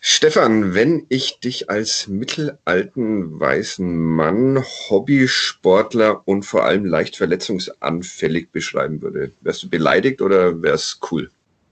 Stefan, wenn ich dich als mittelalten weißen Mann, Hobbysportler und vor allem leicht verletzungsanfällig beschreiben würde, wärst du beleidigt oder wär's cool?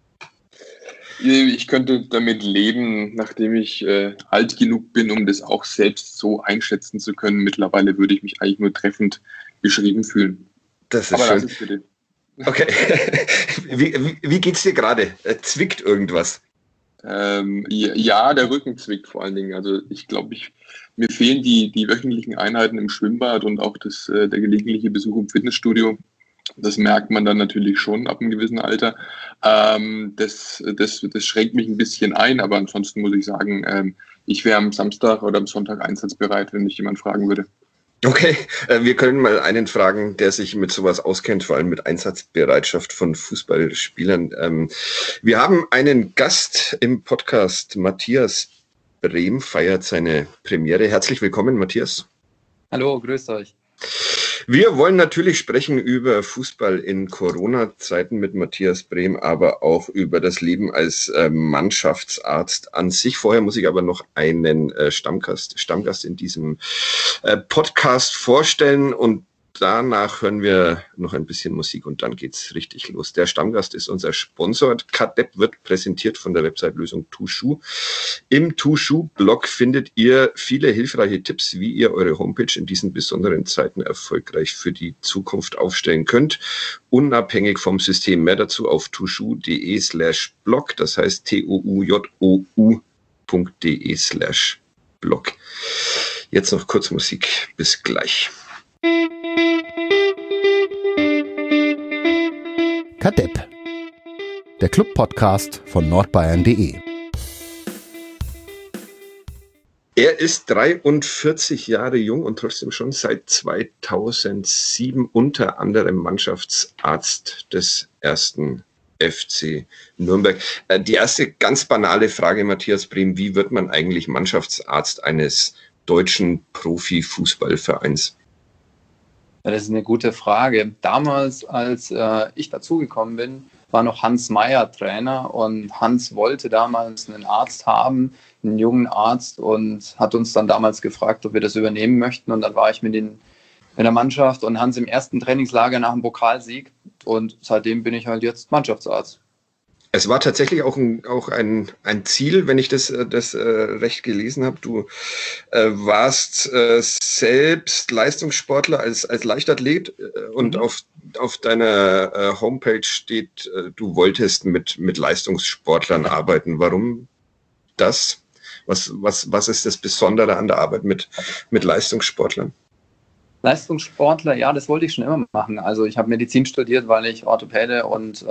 Ich könnte damit leben, nachdem ich alt genug bin, um das auch selbst so einschätzen zu können. Mittlerweile würde ich mich eigentlich nur treffend beschrieben fühlen. Das ist Aber schön. lass es bitte. Okay. Wie geht's dir gerade? Zwickt irgendwas? Ja, der Rücken zwickt vor allen Dingen. Also ich glaube, mir fehlen die wöchentlichen Einheiten im Schwimmbad und auch der gelegentliche Besuch im Fitnessstudio. Das merkt man dann natürlich schon ab einem gewissen Alter. Das schränkt mich ein bisschen ein, aber ansonsten muss ich sagen, ich wäre am Samstag oder am Sonntag einsatzbereit, wenn mich jemand fragen würde. Okay, wir können mal einen fragen, der sich mit sowas auskennt, vor allem mit Einsatzbereitschaft von Fußballspielern. Wir haben einen Gast im Podcast, Matthias Brehm feiert seine Premiere. Herzlich willkommen, Matthias. Hallo, grüßt euch. Wir wollen natürlich sprechen über Fußball in Corona-Zeiten mit Matthias Brehm, aber auch über das Leben als Mannschaftsarzt an sich. Vorher muss ich aber noch einen Stammgast in diesem Podcast vorstellen und danach hören wir noch ein bisschen Musik und dann geht's richtig los. Der Stammgast ist unser Sponsor. Cadepp wird präsentiert von der Website-Lösung Tushu. Im Tushu-Blog findet ihr viele hilfreiche Tipps, wie ihr eure Homepage in diesen besonderen Zeiten erfolgreich für die Zukunft aufstellen könnt, unabhängig vom System. Mehr dazu auf tushu.de/blog, das heißt toujou.de/blog. Jetzt noch kurz Musik. Bis gleich. Cadepp, der Club-Podcast von nordbayern.de. Er ist 43 Jahre jung und trotzdem schon seit 2007 unter anderem Mannschaftsarzt des 1. FC Nürnberg. Die erste ganz banale Frage, Matthias Brehm, wie wird man eigentlich Mannschaftsarzt eines deutschen Profifußballvereins? Ja, das ist eine gute Frage. Damals, als ich dazugekommen bin, war noch Hans Meyer Trainer und Hans wollte damals einen Arzt haben, einen jungen Arzt und hat uns dann damals gefragt, ob wir das übernehmen möchten und dann war ich mit der Mannschaft und Hans im ersten Trainingslager nach dem Pokalsieg und seitdem bin ich halt jetzt Mannschaftsarzt. Es war tatsächlich auch ein Ziel, wenn ich das recht gelesen habe. Du warst selbst Leistungssportler als Leichtathlet und auf deiner Homepage steht, du wolltest mit Leistungssportlern arbeiten. Warum das? Was ist das Besondere an der Arbeit mit Leistungssportlern? Leistungssportler, ja, das wollte ich schon immer machen. Also ich habe Medizin studiert, weil ich Orthopäde und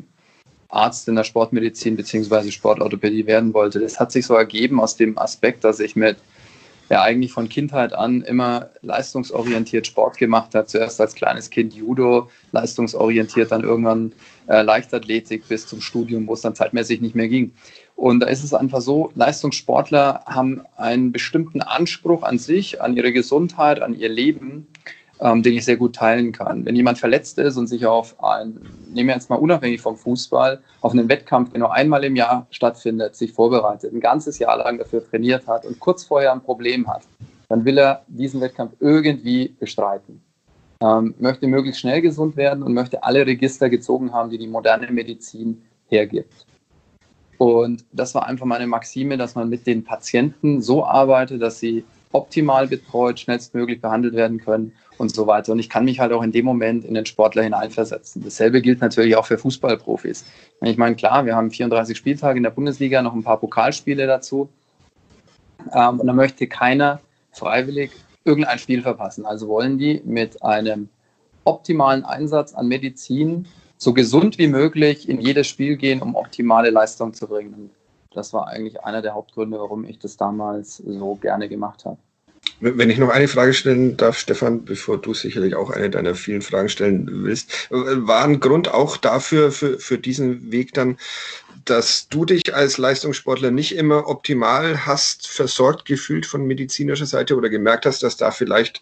Arzt in der Sportmedizin bzw. Sportorthopädie werden wollte. Das hat sich so ergeben aus dem Aspekt, dass ich eigentlich von Kindheit an immer leistungsorientiert Sport gemacht habe. Zuerst als kleines Kind Judo, leistungsorientiert, dann irgendwann Leichtathletik bis zum Studium, wo es dann zeitmäßig nicht mehr ging. Und da ist es einfach so, Leistungssportler haben einen bestimmten Anspruch an sich, an ihre Gesundheit, an ihr Leben, den ich sehr gut teilen kann. Wenn jemand verletzt ist und sich nehmen wir jetzt mal unabhängig vom Fußball, auf einen Wettkampf, der nur einmal im Jahr stattfindet, sich vorbereitet, ein ganzes Jahr lang dafür trainiert hat und kurz vorher ein Problem hat, dann will er diesen Wettkampf irgendwie bestreiten. Möchte möglichst schnell gesund werden und möchte alle Register gezogen haben, die die moderne Medizin hergibt. Und das war einfach meine Maxime, dass man mit den Patienten so arbeitet, dass sie optimal betreut, schnellstmöglich behandelt werden können und so weiter. Und ich kann mich halt auch in dem Moment in den Sportler hineinversetzen. Dasselbe gilt natürlich auch für Fußballprofis. Ich meine, klar, wir haben 34 Spieltage in der Bundesliga, noch ein paar Pokalspiele dazu. Und da möchte keiner freiwillig irgendein Spiel verpassen. Also wollen die mit einem optimalen Einsatz an Medizin so gesund wie möglich in jedes Spiel gehen, um optimale Leistung zu bringen. Und das war eigentlich einer der Hauptgründe, warum ich das damals so gerne gemacht habe. Wenn ich noch eine Frage stellen darf, Stefan, bevor du sicherlich auch eine deiner vielen Fragen stellen willst, war ein Grund auch dafür, für diesen Weg dann, dass du dich als Leistungssportler nicht immer optimal hast versorgt gefühlt von medizinischer Seite oder gemerkt hast, dass da vielleicht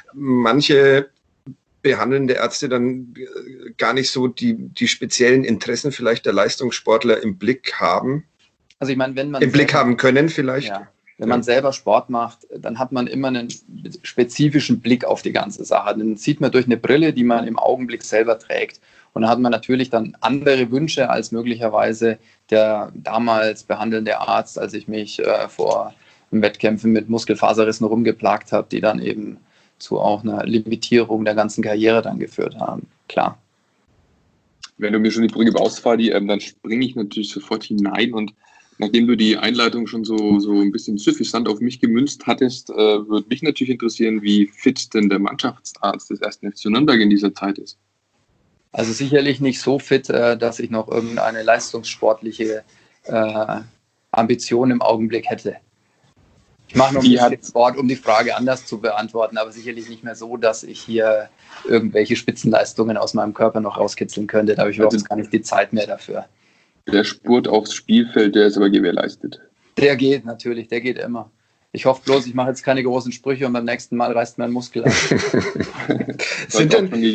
manche behandelnde Ärzte dann gar nicht so die speziellen Interessen vielleicht der Leistungssportler im Blick haben? Also ich meine, wenn man im Blick haben können vielleicht. Ja, wenn man selber Sport macht, dann hat man immer einen spezifischen Blick auf die ganze Sache. Dann sieht man durch eine Brille, die man im Augenblick selber trägt. Und da hat man natürlich dann andere Wünsche als möglicherweise der damals behandelnde Arzt, als ich mich vor Wettkämpfen mit Muskelfaserrissen rumgeplagt habe, die dann eben zu auch einer Limitierung der ganzen Karriere dann geführt haben. Klar. Wenn du mir schon die Brücke baust, Fadi, dann springe ich natürlich sofort hinein. Und nachdem du die Einleitung schon so ein bisschen suffisant auf mich gemünzt hattest, würde mich natürlich interessieren, wie fit denn der Mannschaftsarzt des 1. FC Nürnberg in dieser Zeit ist. Also sicherlich nicht so fit, dass ich noch irgendeine leistungssportliche Ambition im Augenblick hätte. Ich mache noch ein bisschen Sport, um die Frage anders zu beantworten, aber sicherlich nicht mehr so, dass ich hier irgendwelche Spitzenleistungen aus meinem Körper noch rauskitzeln könnte. Da habe ich überhaupt gar nicht die Zeit mehr dafür. Der Spurt aufs Spielfeld, der ist aber gewährleistet. Der geht natürlich, der geht immer. Ich hoffe bloß, ich mache jetzt keine großen Sprüche und beim nächsten Mal reißt mir ein Muskel ab. Sind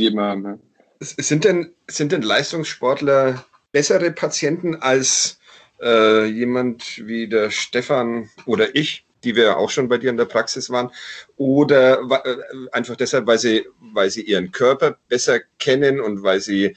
denn Leistungssportler bessere Patienten als jemand wie der Stefan oder ich, die wir auch schon bei dir in der Praxis waren, oder einfach deshalb, weil sie ihren Körper besser kennen und weil sie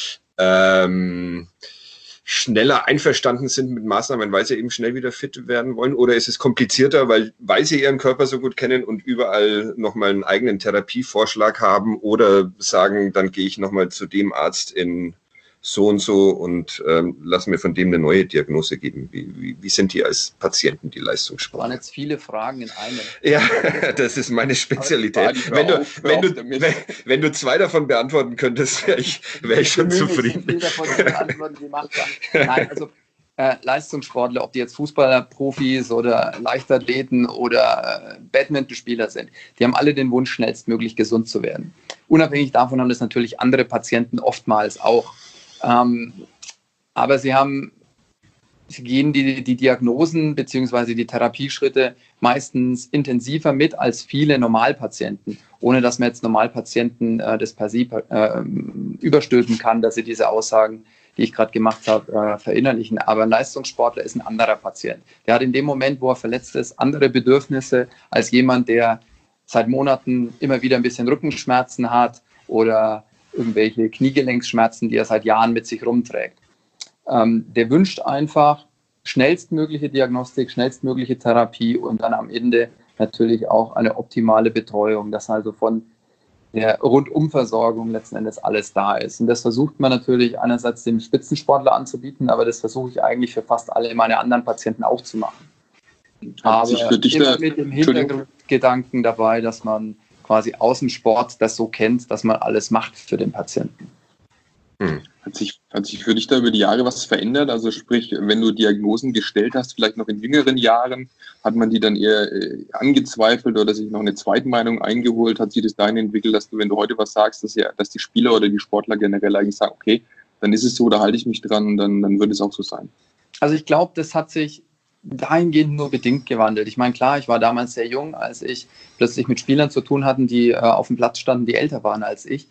schneller einverstanden sind mit Maßnahmen, weil sie eben schnell wieder fit werden wollen? Oder ist es komplizierter, weil sie ihren Körper so gut kennen und überall nochmal einen eigenen Therapievorschlag haben oder sagen, dann gehe ich nochmal zu dem Arzt in so und so und lass mir von dem eine neue Diagnose geben? Wie sind die als Patienten, die Leistungssportler? Das waren jetzt viele Fragen in einem. Ja, das ist meine Spezialität. Wenn du 2 davon beantworten könntest, wäre ich schon zufrieden. Nein, also Leistungssportler, ob die jetzt Fußballer, Profis oder Leichtathleten oder Badmintonspieler sind, die haben alle den Wunsch, schnellstmöglich gesund zu werden. Unabhängig davon haben das natürlich andere Patienten oftmals auch. Aber sie gehen die Diagnosen bzw. die Therapieschritte meistens intensiver mit als viele Normalpatienten, ohne dass man jetzt Normalpatienten das per se überstülpen kann, dass sie diese Aussagen, die ich gerade gemacht habe, verinnerlichen. Aber ein Leistungssportler ist ein anderer Patient. Der hat in dem Moment, wo er verletzt ist, andere Bedürfnisse als jemand, der seit Monaten immer wieder ein bisschen Rückenschmerzen hat oder irgendwelche Kniegelenksschmerzen, die er seit Jahren mit sich rumträgt. Der wünscht einfach schnellstmögliche Diagnostik, schnellstmögliche Therapie und dann am Ende natürlich auch eine optimale Betreuung, dass also von der Rundumversorgung letzten Endes alles da ist. Und das versucht man natürlich einerseits dem Spitzensportler anzubieten, aber das versuche ich eigentlich für fast alle meine anderen Patienten auch zu machen. Aber immer mit dem Hintergrundgedanken dabei, dass man quasi aus dem Sport das so kennt, dass man alles macht für den Patienten. Hat sich für dich da über die Jahre was verändert? Also sprich, wenn du Diagnosen gestellt hast, vielleicht noch in jüngeren Jahren, hat man die dann eher angezweifelt oder sich noch eine Zweitmeinung eingeholt? Hat sich das dahin entwickelt, dass du, wenn du heute was sagst, dass die Spieler oder die Sportler generell eigentlich sagen, okay, dann ist es so, da halte ich mich dran und dann wird es auch so sein? Also ich glaube, das hat sich dahingehend nur bedingt gewandelt. Ich meine, klar, ich war damals sehr jung, als ich plötzlich mit Spielern zu tun hatte, die auf dem Platz standen, die älter waren als ich.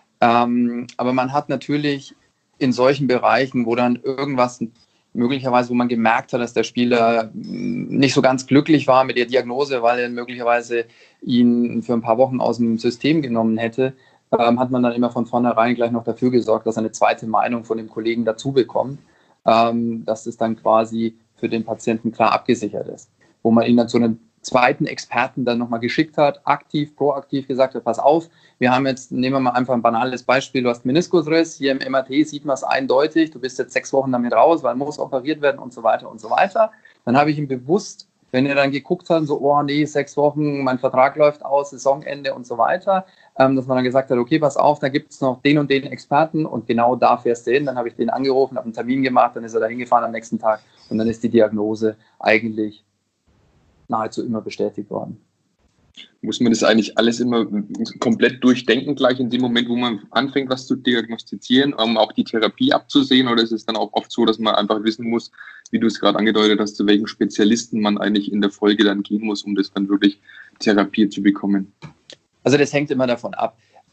Aber man hat natürlich in solchen Bereichen, wo dann irgendwas möglicherweise, wo man gemerkt hat, dass der Spieler nicht so ganz glücklich war mit der Diagnose, weil er möglicherweise ihn für ein paar Wochen aus dem System genommen hätte, hat man dann immer von vornherein gleich noch dafür gesorgt, dass er eine zweite Meinung von dem Kollegen dazu bekommt, dass es dann quasi für den Patienten klar abgesichert ist. Wo man ihn dann zu einem zweiten Experten dann nochmal geschickt hat, aktiv, proaktiv gesagt hat, pass auf, wir haben jetzt, nehmen wir mal einfach ein banales Beispiel, du hast Meniskusriss, hier im MRT sieht man es eindeutig, du bist jetzt 6 Wochen damit raus, weil muss operiert werden und so weiter und so weiter. Dann habe ich ihm bewusst, wenn er dann geguckt hat, so, oh nee, 6 Wochen, mein Vertrag läuft aus, Saisonende und so weiter, dass man dann gesagt hat, okay, pass auf, da gibt es noch den und den Experten und genau da fährst du hin. Dann habe ich den angerufen, habe einen Termin gemacht, dann ist er da hingefahren am nächsten Tag und dann ist die Diagnose eigentlich nahezu immer bestätigt worden. Muss man das eigentlich alles immer komplett durchdenken, gleich in dem Moment, wo man anfängt, was zu diagnostizieren, um auch die Therapie abzusehen? Oder ist es dann auch oft so, dass man einfach wissen muss, wie du es gerade angedeutet hast, zu welchen Spezialisten man eigentlich in der Folge dann gehen muss, um das dann wirklich therapiert zu bekommen? Also das hängt immer davon ab.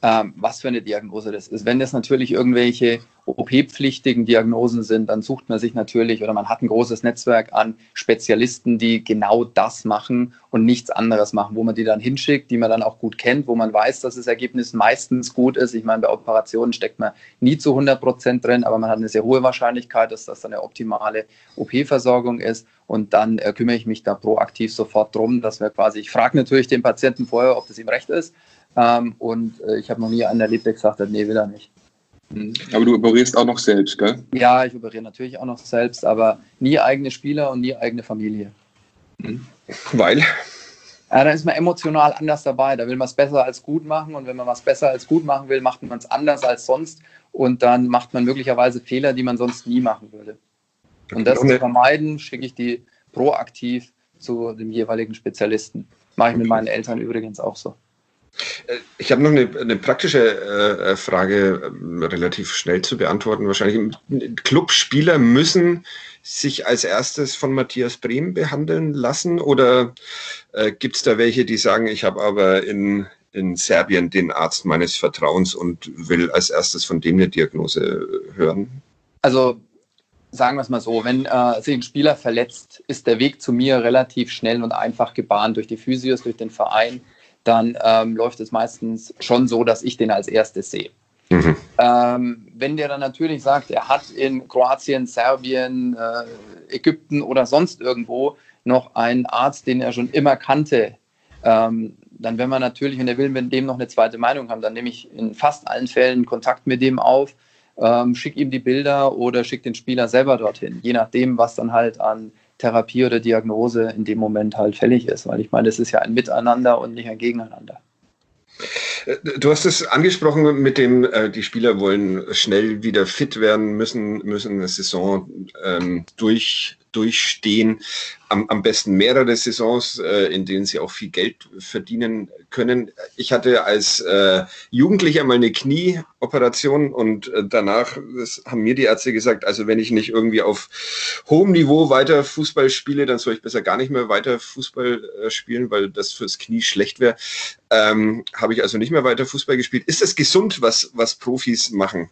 was für eine Diagnose das ist. Wenn das natürlich irgendwelche OP-pflichtigen Diagnosen sind, dann sucht man sich natürlich oder man hat ein großes Netzwerk an Spezialisten, die genau das machen und nichts anderes machen, wo man die dann hinschickt, die man dann auch gut kennt, wo man weiß, dass das Ergebnis meistens gut ist. Ich meine, bei Operationen steckt man nie zu 100% drin, aber man hat eine sehr hohe Wahrscheinlichkeit, dass das eine optimale OP-Versorgung ist. Und dann kümmere ich mich da proaktiv sofort drum, dass wir quasi, ich frage natürlich den Patienten vorher, ob das ihm recht ist. Ich habe noch nie einen erlebt, der gesagt hat, nee, will er nicht. Aber du operierst auch noch selbst, gell? Ja, ich operiere natürlich auch noch selbst, aber nie eigene Spieler und nie eigene Familie. Weil? Ja, da ist man emotional anders dabei. Da will man es besser als gut machen und wenn man was besser als gut machen will, macht man es anders als sonst und dann macht man möglicherweise Fehler, die man sonst nie machen würde. Und das zu vermeiden, schicke ich die proaktiv zu dem jeweiligen Spezialisten. Mache ich mit meinen Eltern übrigens auch so. Ich habe noch eine praktische Frage, relativ schnell zu beantworten wahrscheinlich. Clubspieler müssen sich als erstes von Matthias Brem behandeln lassen oder gibt es da welche, die sagen, ich habe aber in Serbien den Arzt meines Vertrauens und will als erstes von dem eine Diagnose hören? Also sagen wir es mal so, wenn sich ein Spieler verletzt, ist der Weg zu mir relativ schnell und einfach gebahnt durch die Physios, durch den Verein. Dann läuft es meistens schon so, dass ich den als erstes sehe. Mhm. Wenn der dann natürlich sagt, er hat in Kroatien, Serbien, Ägypten oder sonst irgendwo noch einen Arzt, den er schon immer kannte, dann wenn man natürlich, und er will mit dem noch eine zweite Meinung haben, dann nehme ich in fast allen Fällen Kontakt mit dem auf, schicke ihm die Bilder oder schicke den Spieler selber dorthin, je nachdem, was dann halt an Therapie oder Diagnose in dem Moment halt fällig ist, weil ich meine, das ist ja ein Miteinander und nicht ein Gegeneinander. Du hast es angesprochen mit dem, die Spieler wollen schnell wieder fit werden, müssen eine Saison durchstehen, am besten mehrere Saisons, in denen sie auch viel Geld verdienen können. Ich hatte als Jugendlicher mal eine Knieoperation und danach haben mir die Ärzte gesagt, also wenn ich nicht irgendwie auf hohem Niveau weiter Fußball spiele, dann soll ich besser gar nicht mehr weiter Fußball spielen, weil das fürs Knie schlecht wäre. Habe ich also nicht mehr weiter Fußball gespielt. Ist das gesund, was Profis machen?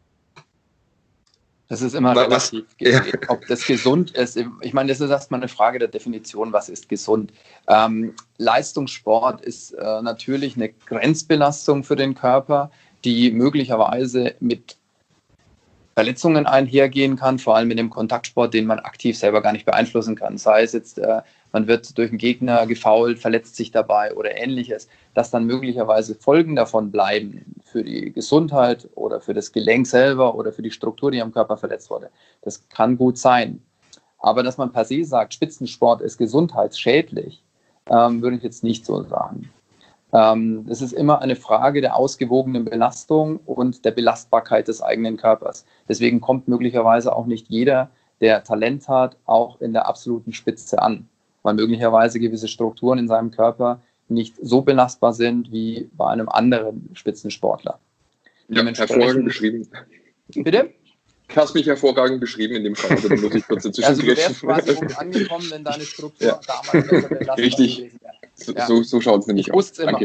Das ist immer relativ, ja. Ob das gesund ist. Ich meine, das ist erstmal eine Frage der Definition, was ist gesund. Leistungssport ist natürlich eine Grenzbelastung für den Körper, die möglicherweise mit Verletzungen einhergehen kann, vor allem in dem Kontaktsport, den man aktiv selber gar nicht beeinflussen kann. Sei es jetzt, man wird durch einen Gegner gefoult, verletzt sich dabei oder ähnliches, dass dann möglicherweise Folgen davon bleiben für die Gesundheit oder für das Gelenk selber oder für die Struktur, die am Körper verletzt wurde. Das kann gut sein. Aber dass man per se sagt, Spitzensport ist gesundheitsschädlich, würde ich jetzt nicht so sagen. Es ist immer eine Frage der ausgewogenen Belastung und der Belastbarkeit des eigenen Körpers. Deswegen kommt möglicherweise auch nicht jeder, der Talent hat, auch in der absoluten Spitze an, weil möglicherweise gewisse Strukturen in seinem Körper nicht so belastbar sind wie bei einem anderen Spitzensportler. Ja, hervorragend beschrieben. Bitte? Du hast mich hervorragend beschrieben in dem Fall. Also, muss ich kurz dazwischen also du wärst quasi gut angekommen, wenn deine Struktur damals besser belastbar richtig. Gewesen wäre. Ja. So schaut es nämlich aus. Danke.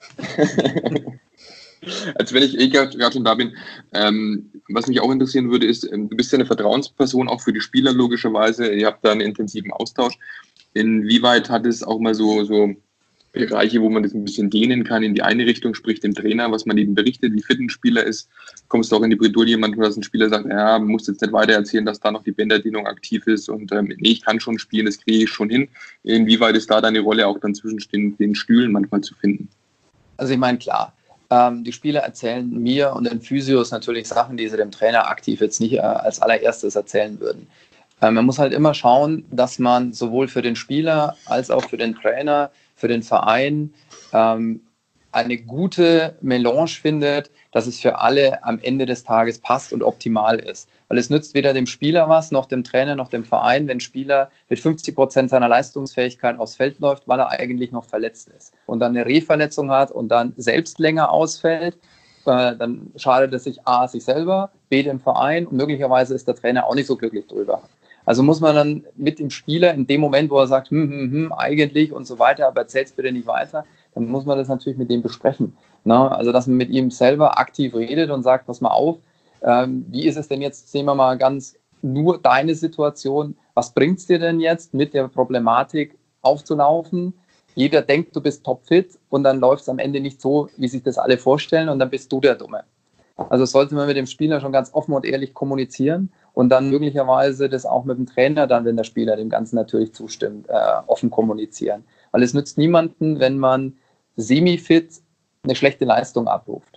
Als wenn ich gerade schon da bin, was mich auch interessieren würde, ist, du bist ja eine Vertrauensperson, auch für die Spieler logischerweise. Ihr habt da einen intensiven Austausch. Inwieweit hat es auch mal so Bereiche, wo man das ein bisschen dehnen kann in die eine Richtung, sprich dem Trainer, was man eben berichtet, wie fit ein Spieler ist? Kommst du auch in die Bredouille manchmal, dass ein Spieler sagt, ja, man muss jetzt nicht weiter erzählen, dass da noch die Bänderdehnung aktiv ist und nee, ich kann schon spielen, das kriege ich schon hin. Inwieweit ist da deine Rolle auch dann zwischen den Stühlen manchmal zu finden? Also ich meine, klar, die Spieler erzählen mir und den Physios natürlich Sachen, die sie dem Trainer aktiv jetzt nicht als allererstes erzählen würden. Man muss halt immer schauen, dass man sowohl für den Spieler als auch für den Trainer, für den Verein eine gute Melange findet, dass es für alle am Ende des Tages passt und optimal ist. Weil es nützt weder dem Spieler was, noch dem Trainer, noch dem Verein, wenn ein Spieler mit 50% seiner Leistungsfähigkeit aufs Feld läuft, weil er eigentlich noch verletzt ist und dann eine Rehverletzung hat und dann selbst länger ausfällt, dann schadet es sich A, sich selber, B, dem Verein und möglicherweise ist der Trainer auch nicht so glücklich drüber. Also muss man dann mit dem Spieler in dem Moment, wo er sagt, eigentlich und so weiter, aber erzähl's bitte nicht weiter, dann muss man das natürlich mit dem besprechen. Ne? Also, dass man mit ihm selber aktiv redet und sagt, pass mal auf, wie ist es denn jetzt, sehen wir mal ganz nur deine Situation, was bringt es dir denn jetzt, mit der Problematik aufzulaufen? Jeder denkt, du bist topfit und dann läuft es am Ende nicht so, wie sich das alle vorstellen und dann bist du der Dumme. Also sollte man mit dem Spieler schon ganz offen und ehrlich kommunizieren und dann möglicherweise das auch mit dem Trainer dann, wenn der Spieler dem Ganzen natürlich zustimmt, offen kommunizieren. Weil es nützt niemanden, wenn man semi-fit eine schlechte Leistung abruft.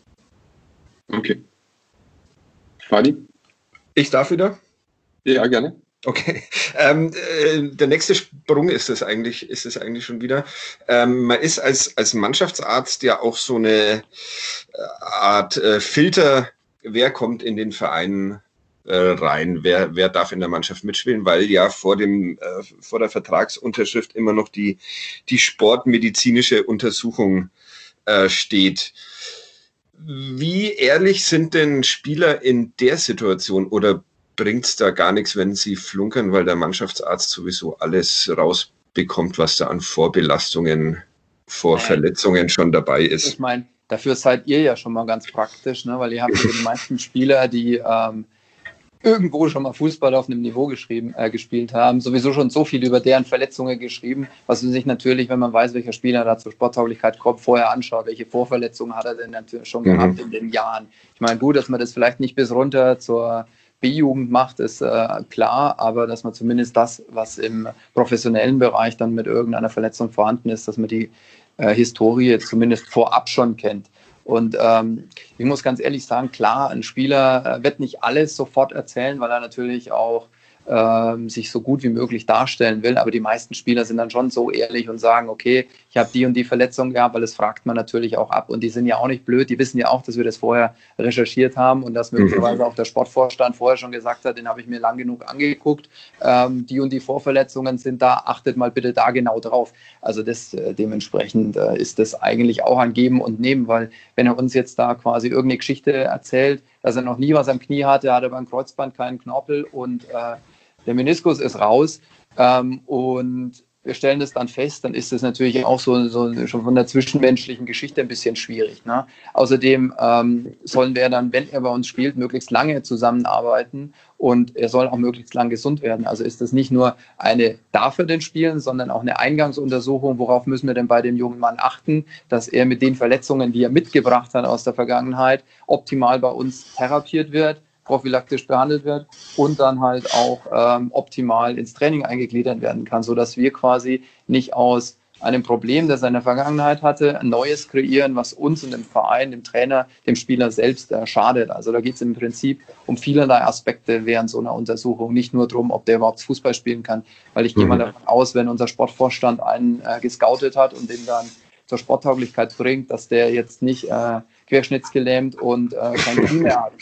Okay. Fadi? Ich darf wieder? Ja, gerne. Okay. Der nächste Sprung ist es eigentlich schon wieder. Man ist als Mannschaftsarzt ja auch so eine Art Filter, wer kommt in den Verein rein, wer darf in der Mannschaft mitspielen, weil ja vor der Vertragsunterschrift immer noch die sportmedizinische Untersuchung steht. Wie ehrlich sind denn Spieler in der Situation oder bringt es da gar nichts, wenn sie flunkern, weil der Mannschaftsarzt sowieso alles rausbekommt, was da an Vorbelastungen, Verletzungen schon dabei ist? Ich meine, dafür seid ihr ja schon mal ganz praktisch, ne? Weil ihr habt die meisten Spieler, die irgendwo schon mal Fußball auf einem Niveau gespielt haben, sowieso schon so viel über deren Verletzungen geschrieben, was man sich natürlich, wenn man weiß, welcher Spieler da zur Sporttauglichkeit kommt, vorher anschaut, welche Vorverletzungen hat er denn natürlich schon gehabt in den Jahren. Ich meine, gut, dass man das vielleicht nicht bis runter zur B-Jugend macht, ist klar, aber dass man zumindest das, was im professionellen Bereich dann mit irgendeiner Verletzung vorhanden ist, dass man die Historie zumindest vorab schon kennt. Und ich muss ganz ehrlich sagen, klar, ein Spieler wird nicht alles sofort erzählen, weil er natürlich auch sich so gut wie möglich darstellen will. Aber die meisten Spieler sind dann schon so ehrlich und sagen, okay, ich habe die und die Verletzung gehabt, weil das fragt man natürlich auch ab. Und die sind ja auch nicht blöd, die wissen ja auch, dass wir das vorher recherchiert haben und dass möglicherweise auch der Sportvorstand vorher schon gesagt hat, den habe ich mir lang genug angeguckt, die und die Vorverletzungen sind da, achtet mal bitte da genau drauf. Also das dementsprechend ist das eigentlich auch ein Geben und Nehmen, weil wenn er uns jetzt da quasi irgendeine Geschichte erzählt, dass er noch nie was am Knie hatte, hat er beim Kreuzband keinen Knorpel und der Meniskus ist raus und wir stellen das dann fest, dann ist das natürlich auch so schon von der zwischenmenschlichen Geschichte ein bisschen schwierig. Ne? Außerdem sollen wir dann, wenn er bei uns spielt, möglichst lange zusammenarbeiten und er soll auch möglichst lang gesund werden. Also ist das nicht nur darf er denn spielen, sondern auch eine Eingangsuntersuchung, worauf müssen wir denn bei dem jungen Mann achten, dass er mit den Verletzungen, die er mitgebracht hat aus der Vergangenheit, optimal bei uns therapiert wird, prophylaktisch behandelt wird und dann halt auch optimal ins Training eingegliedert werden kann, sodass wir quasi nicht aus einem Problem, das er in der Vergangenheit hatte, ein neues kreieren, was uns und dem Verein, dem Trainer, dem Spieler selbst schadet. Also da geht es im Prinzip um vielerlei Aspekte während so einer Untersuchung, nicht nur darum, ob der überhaupt Fußball spielen kann, weil ich gehe mal davon aus, wenn unser Sportvorstand einen gescoutet hat und den dann zur Sporttauglichkeit bringt, dass der jetzt nicht querschnittsgelähmt und kein Knie mehr hat.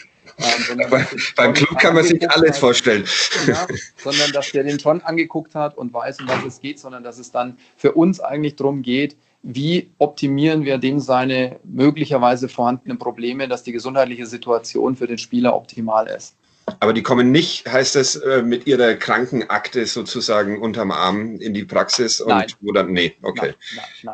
Beim Club kann man sich alles vorstellen. Ja, sondern dass der den schon angeguckt hat und weiß, um was es geht, sondern dass es dann für uns eigentlich darum geht, wie optimieren wir dem seine möglicherweise vorhandenen Probleme, dass die gesundheitliche Situation für den Spieler optimal ist. Aber die kommen nicht, heißt das, mit ihrer Krankenakte sozusagen unterm Arm in die Praxis? Und Nein. Oder, nee, okay. Nein.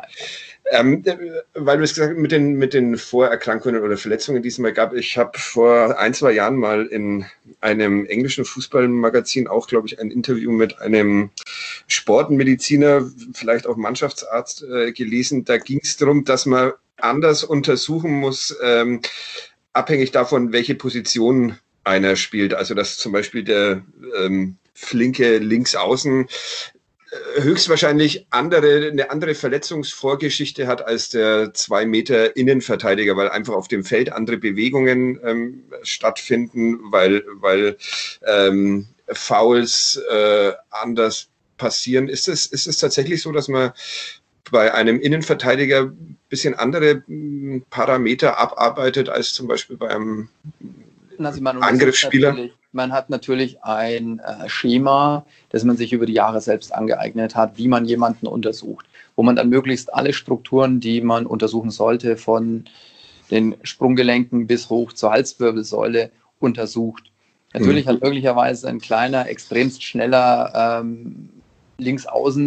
Weil du es gesagt hast, mit den Vorerkrankungen oder Verletzungen, die es mal gab. Ich habe vor 1-2 Jahren mal in einem englischen Fußballmagazin auch, glaube ich, ein Interview mit einem Sportmediziner, vielleicht auch Mannschaftsarzt gelesen. Da ging es darum, dass man anders untersuchen muss, abhängig davon, welche Position einer spielt. Also dass zum Beispiel der flinke Linksaußen höchstwahrscheinlich eine andere Verletzungsvorgeschichte hat als der 2 Meter Innenverteidiger, weil einfach auf dem Feld andere Bewegungen stattfinden, weil Fouls anders passieren. Ist es tatsächlich so, dass man bei einem Innenverteidiger ein bisschen andere Parameter abarbeitet als zum Beispiel bei einem Angriffsspieler? Man hat natürlich ein Schema, das man sich über die Jahre selbst angeeignet hat, wie man jemanden untersucht, wo man dann möglichst alle Strukturen, die man untersuchen sollte, von den Sprunggelenken bis hoch zur Halswirbelsäule untersucht. Natürlich hat möglicherweise ein kleiner, extremst schneller Linksaußen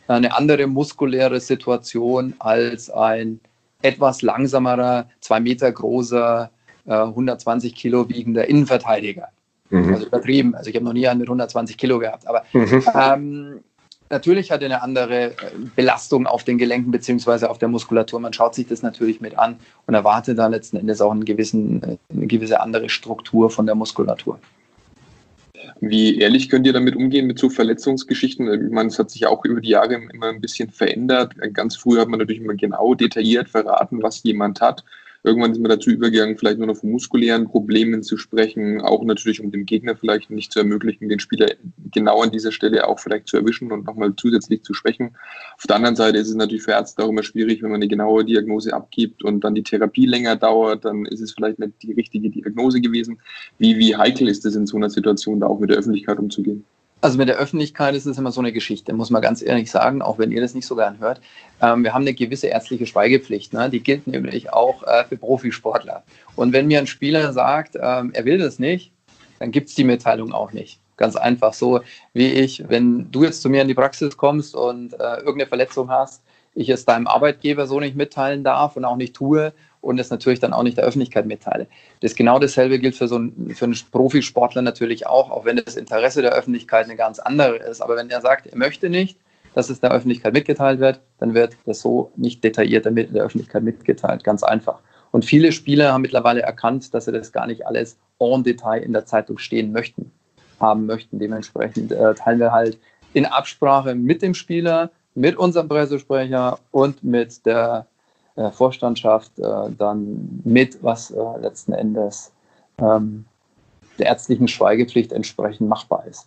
eine andere muskuläre Situation als ein etwas langsamerer, 2 Meter großer, 120 Kilo wiegender Innenverteidiger. Also übertrieben. Also ich habe noch nie einen mit 120 Kilo gehabt. Aber natürlich hat er eine andere Belastung auf den Gelenken beziehungsweise auf der Muskulatur. Man schaut sich das natürlich mit an und erwartet da letzten Endes auch eine gewisse andere Struktur von der Muskulatur. Wie ehrlich könnt ihr damit umgehen mit so Verletzungsgeschichten? Ich meine, es hat sich auch über die Jahre immer ein bisschen verändert. Ganz früh hat man natürlich immer genau detailliert verraten, was jemand hat. Irgendwann ist man dazu übergegangen, vielleicht nur noch von muskulären Problemen zu sprechen, auch natürlich, um dem Gegner vielleicht nicht zu ermöglichen, den Spieler genau an dieser Stelle auch vielleicht zu erwischen und nochmal zusätzlich zu schwächen. Auf der anderen Seite ist es natürlich für Ärzte auch immer schwierig, wenn man eine genaue Diagnose abgibt und dann die Therapie länger dauert, dann ist es vielleicht nicht die richtige Diagnose gewesen. Wie heikel ist es in so einer Situation, da auch mit der Öffentlichkeit umzugehen? Also mit der Öffentlichkeit ist es immer so eine Geschichte, muss man ganz ehrlich sagen, auch wenn ihr das nicht so gern hört. Wir haben eine gewisse ärztliche Schweigepflicht, ne? Die gilt nämlich auch für Profisportler. Und wenn mir ein Spieler sagt, er will das nicht, dann gibt es die Mitteilung auch nicht. Ganz einfach so wie wenn du jetzt zu mir in die Praxis kommst und irgendeine Verletzung hast, ich es deinem Arbeitgeber so nicht mitteilen darf und auch nicht tue und es natürlich dann auch nicht der Öffentlichkeit mitteile. Genau dasselbe gilt für einen Profisportler natürlich auch wenn das Interesse der Öffentlichkeit eine ganz andere ist. Aber wenn er sagt, er möchte nicht, dass es der Öffentlichkeit mitgeteilt wird, dann wird das so nicht detailliert der Öffentlichkeit mitgeteilt, ganz einfach. Und viele Spieler haben mittlerweile erkannt, dass sie das gar nicht alles en Detail in der Zeitung haben möchten. Dementsprechend teilen wir halt in Absprache mit dem Spieler, mit unserem Pressesprecher und mit der Vorstandschaft dann mit, was letzten Endes der ärztlichen Schweigepflicht entsprechend machbar ist.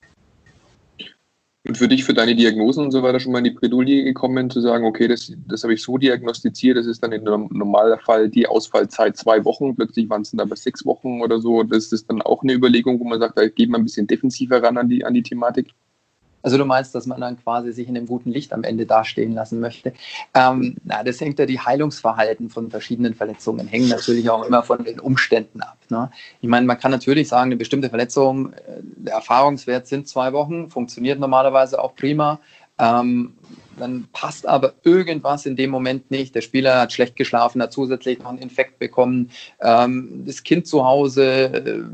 Und für dich, für deine Diagnosen und so weiter schon mal in die Bredouille gekommen, zu sagen, okay, das habe ich so diagnostiziert, das ist dann in einem Normalfall die Ausfallzeit 2 Wochen, plötzlich waren es dann aber 6 Wochen oder so. Das ist dann auch eine Überlegung, wo man sagt, da geht man ein bisschen defensiver ran an die Thematik. Also du meinst, dass man dann quasi sich in dem guten Licht am Ende dastehen lassen möchte. Das hängt ja, die Heilungsverhalten von verschiedenen Verletzungen hängen natürlich auch immer von den Umständen ab. Ne? Ich meine, man kann natürlich sagen, eine bestimmte Verletzung, der Erfahrungswert sind 2 Wochen, funktioniert normalerweise auch prima. Dann passt aber irgendwas in dem Moment nicht. Der Spieler hat schlecht geschlafen, hat zusätzlich noch einen Infekt bekommen. Das Kind zu Hause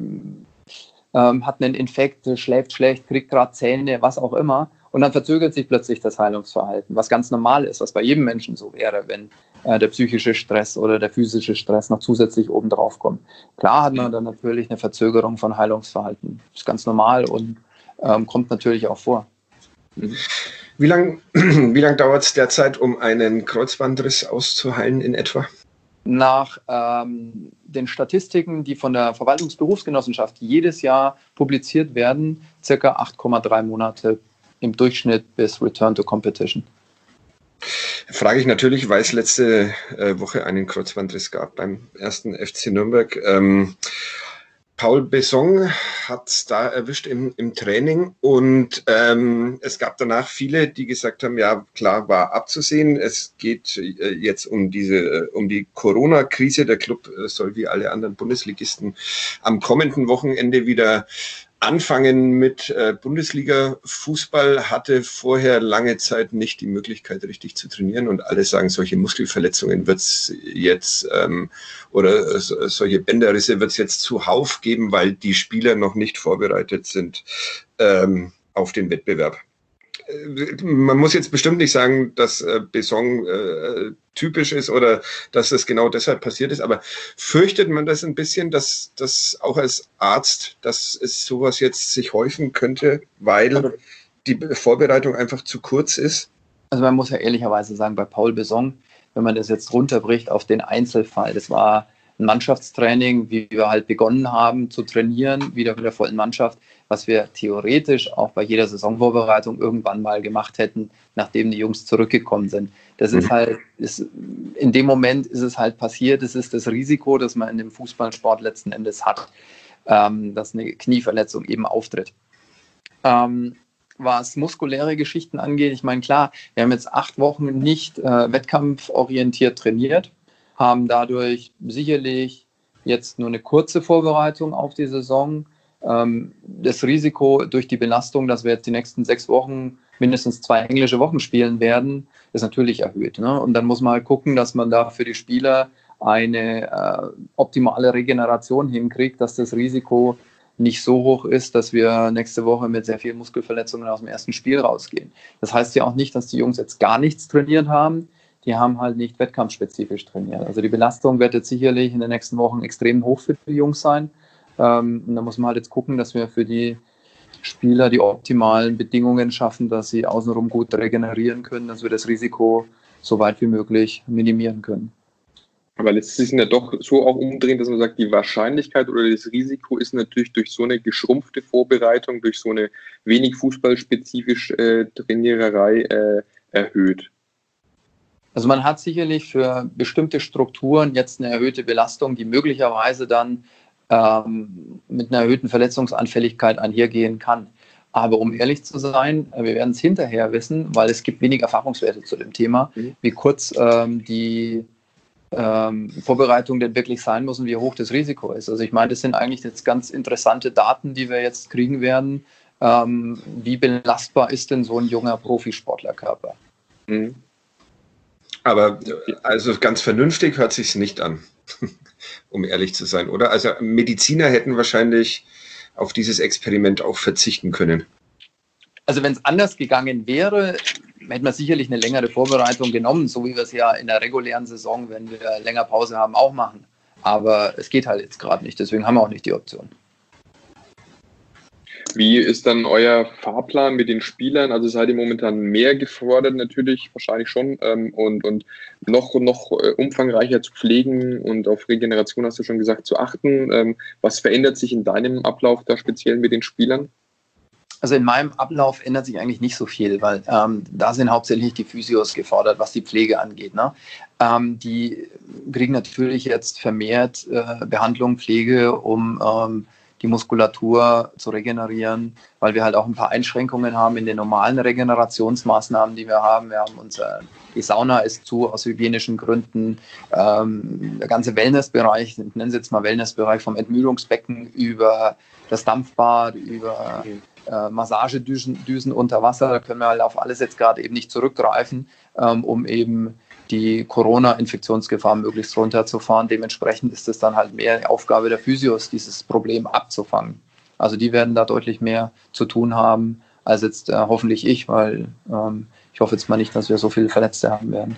hat einen Infekt, schläft schlecht, kriegt gerade Zähne, was auch immer. Und dann verzögert sich plötzlich das Heilungsverhalten, was ganz normal ist, was bei jedem Menschen so wäre, wenn der psychische Stress oder der physische Stress noch zusätzlich obendrauf kommt. Klar hat man dann natürlich eine Verzögerung von Heilungsverhalten. Das ist ganz normal und kommt natürlich auch vor. Wie lang dauert es derzeit, um einen Kreuzbandriss auszuheilen in etwa? Nach den Statistiken, die von der Verwaltungsberufsgenossenschaft jedes Jahr publiziert werden, circa 8,3 Monate im Durchschnitt bis Return to Competition. Frage ich natürlich, weil es letzte Woche einen Kreuzbandriss gab beim 1. FC Nürnberg. Paul Besson hat es da erwischt im Training und es gab danach viele, die gesagt haben, ja klar, war abzusehen, es geht jetzt um die Corona-Krise. Der Club soll wie alle anderen Bundesligisten am kommenden Wochenende wieder anfangen mit Bundesliga-Fußball, hatte vorher lange Zeit nicht die Möglichkeit, richtig zu trainieren und alle sagen, solche Muskelverletzungen wird es jetzt oder solche Bänderrisse wird es jetzt zuhauf geben, weil die Spieler noch nicht vorbereitet sind auf den Wettbewerb. Man muss jetzt bestimmt nicht sagen, dass Besson typisch ist oder dass es genau deshalb passiert ist, aber fürchtet man das ein bisschen, dass das auch als Arzt, dass es sowas jetzt sich häufen könnte, weil die Vorbereitung einfach zu kurz ist? Also man muss ja ehrlicherweise sagen, bei Paul Besson, wenn man das jetzt runterbricht auf den Einzelfall, das war ein Mannschaftstraining, wie wir halt begonnen haben zu trainieren, wieder mit der vollen Mannschaft, was wir theoretisch auch bei jeder Saisonvorbereitung irgendwann mal gemacht hätten, nachdem die Jungs zurückgekommen sind. Das ist halt, in dem Moment ist es halt passiert, es ist das Risiko, das man in dem Fußballsport letzten Endes hat, dass eine Knieverletzung eben auftritt. Was muskuläre Geschichten angeht, ich meine, klar, wir haben jetzt 8 Wochen nicht wettkampforientiert trainiert, haben dadurch sicherlich jetzt nur eine kurze Vorbereitung auf die Saison, Das Risiko durch die Belastung, dass wir jetzt die nächsten 6 Wochen mindestens 2 englische Wochen spielen werden, ist natürlich erhöht. Ne? Und dann muss man halt gucken, dass man da für die Spieler eine optimale Regeneration hinkriegt, dass das Risiko nicht so hoch ist, dass wir nächste Woche mit sehr vielen Muskelverletzungen aus dem ersten Spiel rausgehen. Das heißt ja auch nicht, dass die Jungs jetzt gar nichts trainiert haben. Die haben halt nicht wettkampfspezifisch trainiert. Also die Belastung wird jetzt sicherlich in den nächsten Wochen extrem hoch für die Jungs sein. Und da muss man halt jetzt gucken, dass wir für die Spieler die optimalen Bedingungen schaffen, dass sie außenrum gut regenerieren können, dass wir das Risiko so weit wie möglich minimieren können. Aber letztlich sind ja doch so auch umdrehen, dass man sagt, die Wahrscheinlichkeit oder das Risiko ist natürlich durch so eine geschrumpfte Vorbereitung, durch so eine wenig fußballspezifisch Trainiererei erhöht. Also man hat sicherlich für bestimmte Strukturen jetzt eine erhöhte Belastung, die möglicherweise dann mit einer erhöhten Verletzungsanfälligkeit einhergehen kann. Aber um ehrlich zu sein, wir werden es hinterher wissen, weil es gibt wenig Erfahrungswerte zu dem Thema, wie kurz die Vorbereitung denn wirklich sein muss und wie hoch das Risiko ist. Also ich meine, das sind eigentlich jetzt ganz interessante Daten, die wir jetzt kriegen werden. Wie belastbar ist denn so ein junger Profisportlerkörper? Aber also ganz vernünftig hört sich es nicht an, um ehrlich zu sein, oder? Also Mediziner hätten wahrscheinlich auf dieses Experiment auch verzichten können. Also wenn es anders gegangen wäre, hätten wir sicherlich eine längere Vorbereitung genommen, so wie wir es ja in der regulären Saison, wenn wir länger Pause haben, auch machen. Aber es geht halt jetzt gerade nicht, deswegen haben wir auch nicht die Option. Wie ist dann euer Fahrplan mit den Spielern? Also seid ihr momentan mehr gefordert, natürlich wahrscheinlich schon, und noch umfangreicher zu pflegen und auf Regeneration, hast du schon gesagt, zu achten. Was verändert sich in deinem Ablauf da speziell mit den Spielern? Also in meinem Ablauf ändert sich eigentlich nicht so viel, weil da sind hauptsächlich die Physios gefordert, was die Pflege angeht. Ne? Die kriegen natürlich jetzt vermehrt Behandlung, Pflege, um die Muskulatur zu regenerieren, weil wir halt auch ein paar Einschränkungen haben in den normalen Regenerationsmaßnahmen, die wir haben. Wir haben die Sauna ist zu aus hygienischen Gründen. Der ganze Wellnessbereich, ich nenne es jetzt mal Wellnessbereich, vom Entmüdungsbecken über das Dampfbad, über Massagedüsen unter Wasser, da können wir halt auf alles jetzt gerade eben nicht zurückgreifen, um eben die Corona-Infektionsgefahr möglichst runterzufahren. Dementsprechend ist es dann halt mehr Aufgabe der Physios, dieses Problem abzufangen. Also die werden da deutlich mehr zu tun haben, als jetzt hoffentlich ich, weil ich hoffe jetzt mal nicht, dass wir so viele Verletzte haben werden.